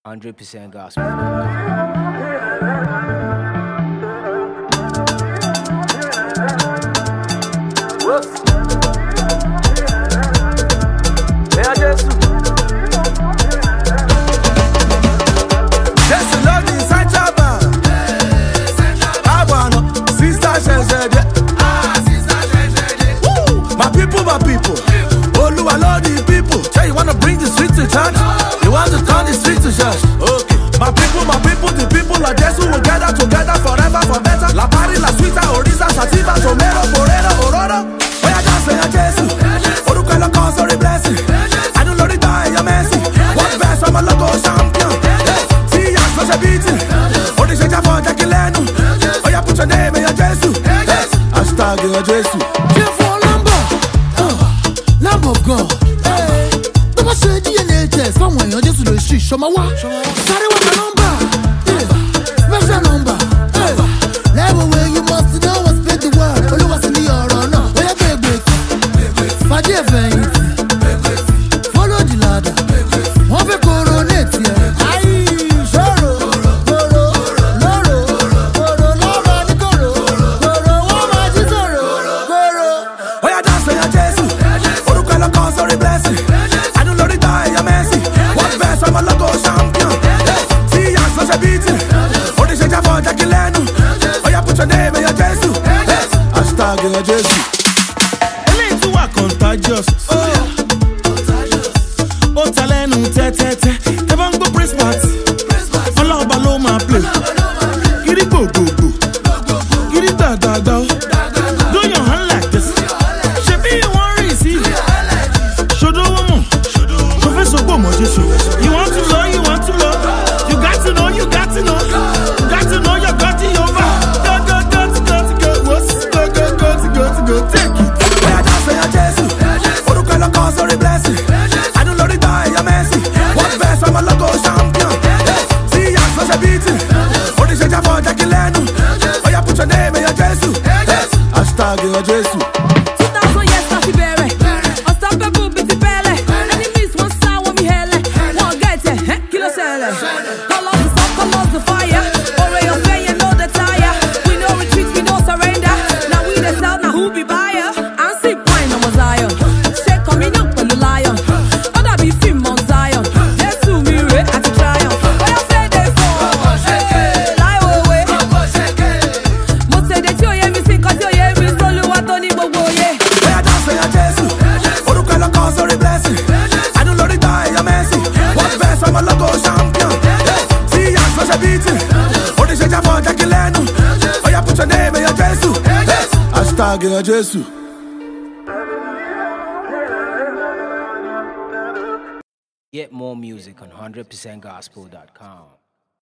100% gospel. My people, Oluwa love the people. Say you wanna bring the street to church, you want to turn the street to church. Okay. My people, the people of Jesus will gather together forever for better. La Pari, La Suita, Orisa, Sativa, Tomero, Moreno, Ororo. Oya dance, oya Jesus. Oruko lo cause sorry blessing. I don't know the die, your mercy. What best, I'm a local champion. See ya, so she beating. Odi sheja for Jackie Lenu. Oya put your name in your Jesus. Hashtag your Jesus. Lamb of God, tó bá ṣe DNA test fáwọn èèyàn Jésù lè ṣì ṣọmọ wá. Sáré wá my number, special number. Level where you must know what's been the word. Olúwa sì ní ọ̀rọ̀ náà, ó yẹ gbègbè. Fàdí ẹ̀fẹ̀yìntì, follow the ladder. Wọ́n fẹ́ coronate yẹn. Ayé ìṣòro, kòrò, lọ́rọ̀, kòrò, lọ́rọ̀ ní kòrò, kòrò, wọ́n máa jí sọ̀rọ̀, kòrò. Oya dance, oya Jesus. Sorry blessing. I don't know the die, your mercy. What best, I'm a local champion. See ya, so she beating. Odi sheja for Jackie Lenu. Oya put your name in your Jesus. Hashtag your Jesus. Eléyìí tún wà contagious. Ó ta lẹ́nu tẹ́tẹ́tẹ́. Tẹ́ bá ń gbọ́ praise party. Ọlọ́ọ̀bá ló máa play. Gírí gbògbògbò. Gírí gbàgbàgbà. Do your hand like this. Ṣebí wọ́n rí sí. You want to know, you got to know, you got to know, you got to know your God Jehovah. Go, take it. Oya dance, oya Jesus. Oruko lo cause sorry blessing. I don't know the die, your mercy. What best, I'm a local champion. See ya, so she beating. Odi sheja for Jackie Lenu. Oya put your name in your Jesus. Hashtag your Jesus. Hashtag your Jesus. Get more music on 100%gospel.com.